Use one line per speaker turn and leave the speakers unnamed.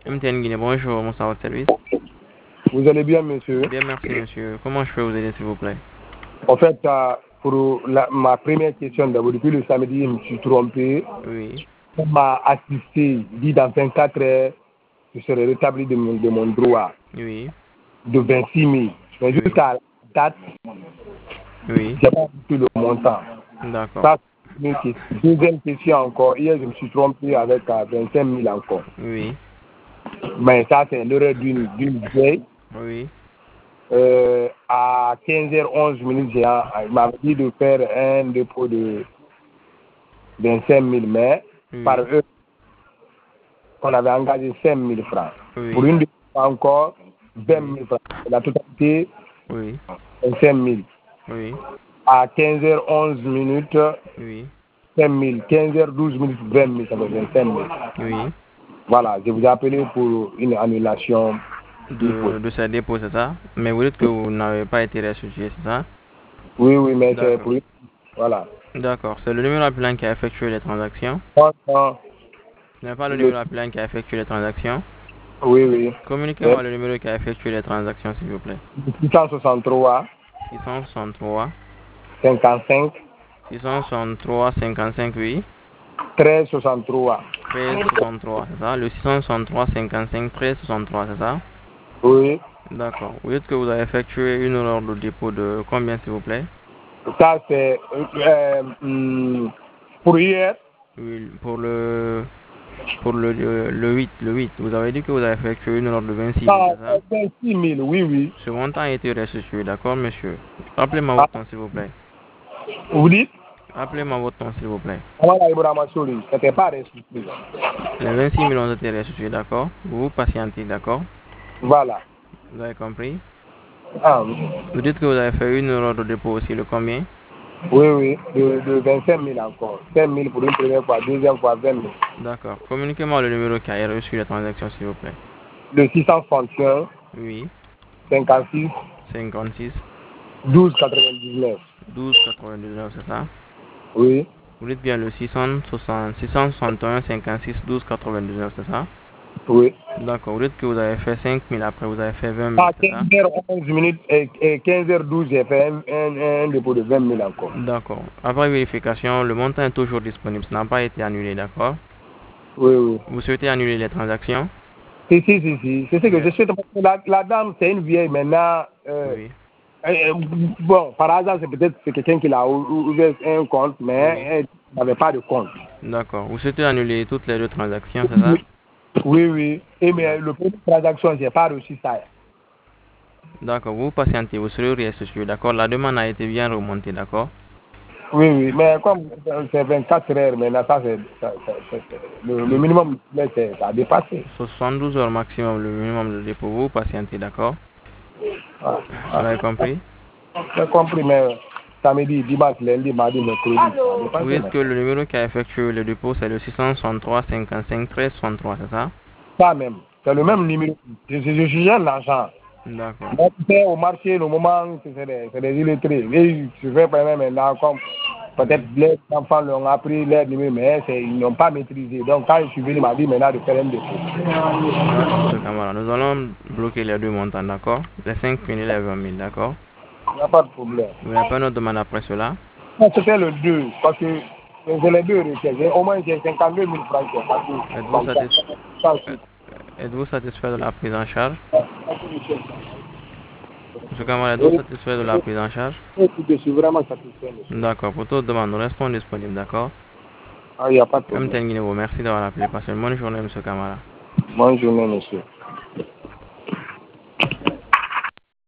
MTN Guinée, bonjour, mon service service.
Vous allez bien, monsieur?
Bien, merci, monsieur. Comment je peux vous aider, s'il vous plaît?
En fait, pour ma première question, d'abord, depuis le samedi, je me suis trompé.
Oui.
On m'a assisté, dit dans 24 heures, je serai rétabli de mon droit
Oui.
de 26 000. Mais
Oui.
jusqu'à la date,
Oui.
je n'ai pas vu le montant.
D'accord.
Ça, c'est une question. Deuxième question encore. Hier, je me suis trompé avec 25 000 encore.
Oui.
Mais ça, c'est l'erreur d'une vieille.
Oui.
À 15h11, il m'a dit de faire un dépôt de 25 000, mais par
Oui.
eux, on avait engagé 5 000 francs.
Oui.
Pour une encore, 20 000 francs. La totalité,
Oui.
25 000.
Oui.
À 15h11,
Oui.
5 000. 15h12, 20 000, ça fait 25 000.
Oui.
Voilà, je vous ai appelé pour une annulation
De ce dépôt, c'est ça? Mais vous dites que vous n'avez pas été restitué, c'est ça?
Oui, mais c'est
D'accord.
pour... Voilà.
D'accord. C'est le numéro appelant qui a effectué les transactions.
Non,
Ce n'est pas le
le...
numéro appelant qui a effectué les transactions.
Oui.
Communiquez-moi le numéro qui a effectué les transactions, s'il vous plaît.
663
663
55
663 55, oui.
13 63.
1363, c'est ça? Le 663 55 1363, c'est ça?
Oui.
D'accord. Vous dites que vous avez effectué une erreur de dépôt de combien, s'il vous plaît?
Ça, c'est pour hier.
Oui, le 8, le 8. Vous avez dit que vous avez effectué une erreur de 26 000,
Ah,
c'est ça?
26 000, oui.
Ce montant a été restitué, d'accord, monsieur? Rappelez-moi
Ah,
votre nom, s'il vous plaît.
vous dites?
Rappelez-moi votre nom, s'il vous plaît.
Voilà, Ibrahima Souli, c'était pas restitué.
Les 26 000 ont été restitués, d'accord? Vous patientez, d'accord?
Voilà.
Vous avez compris?
Ah, oui.
Vous dites que vous avez fait une erreur de dépôt aussi, le combien?
Oui, de 25 000 encore. 5 000 pour une première fois, deuxième fois 20 000.
D'accord. Communiquez-moi le numéro qui a reçu la transaction, s'il vous plaît.
Le 661
Oui.
56
56
12 99.
12 99, c'est ça?
Oui.
Vous dites bien le 661 56 12 99, c'est ça?
Oui.
D'accord. Vous dites que vous avez fait 5 000, après vous avez fait 20 000,
À
c'est ça?
15h11 et 15h12, j'ai fait un dépôt de 20 000 encore.
D'accord. Après vérification, le montant est toujours disponible. Ça n'a pas été annulé, d'accord?
Oui.
Vous souhaitez annuler les transactions?
Si. C'est ce que je souhaite. La dame, c'est une vieille maintenant.
Oui.
Bon, par hasard, c'est quelqu'un qui l'a ouvert un compte, mais
Oui.
elle n'avait pas de compte.
D'accord. Vous souhaitez annuler toutes les deux transactions, c'est ça?
Oui. Et mais
D'accord.
le premier transaction, je n'ai pas reçu ça.
D'accord. Vous patientez, vous serez restitué, d'accord? La demande a été bien remontée, d'accord?
Oui. Mais comme c'est 24 heures, maintenant, le minimum, ça a dépassé.
72 heures maximum, le minimum de dépôt. Vous patientez, d'accord? Vous avez compris?
J'ai compris, mais samedi, dimanche, lundi, mardi, mercredi, ça a
Vous
dépassé.
dites que le numéro qui a effectué le dépôt, c'est le 663 55 13 63, c'est ça?
Ça même, c'est le même numéro. Je suis jeune l'argent.
D'accord.
Moi, tu sais, au marché, le moment, c'est des illettrés. Et je fais pas même maintenant, comme peut-être les enfants l'ont appris, leur numéro, mais ils n'ont pas maîtrisé. Donc, quand je suis venu, il m'a dit maintenant de faire un dépôt.
D'accord, monsieur Kamara. Nous allons bloquer les deux montants, d'accord? Les 5 000 et les 20 000, d'accord?
Il n'y a pas de problème.
Vous n'avez pas notre demande après cela?
Non, c'était le 2, parce que c'est les deux requêtes. Au moins, j'ai 52 000 francs. Parce que,
Êtes-vous
comme ça,
satisfait,
ça aussi.
êtes-vous satisfait de la prise en charge? Monsieur Kamara, êtes-vous
Oui,
satisfait de la prise en charge?
je suis vraiment satisfait, monsieur.
D'accord, pour toute demande, nous restons disponibles, d'accord?
Ah, il n'y a pas de
Même
problème.
Tenguine, merci d'avoir appelé. Passez une bonne journée, monsieur Kamara.
Bonne journée, monsieur.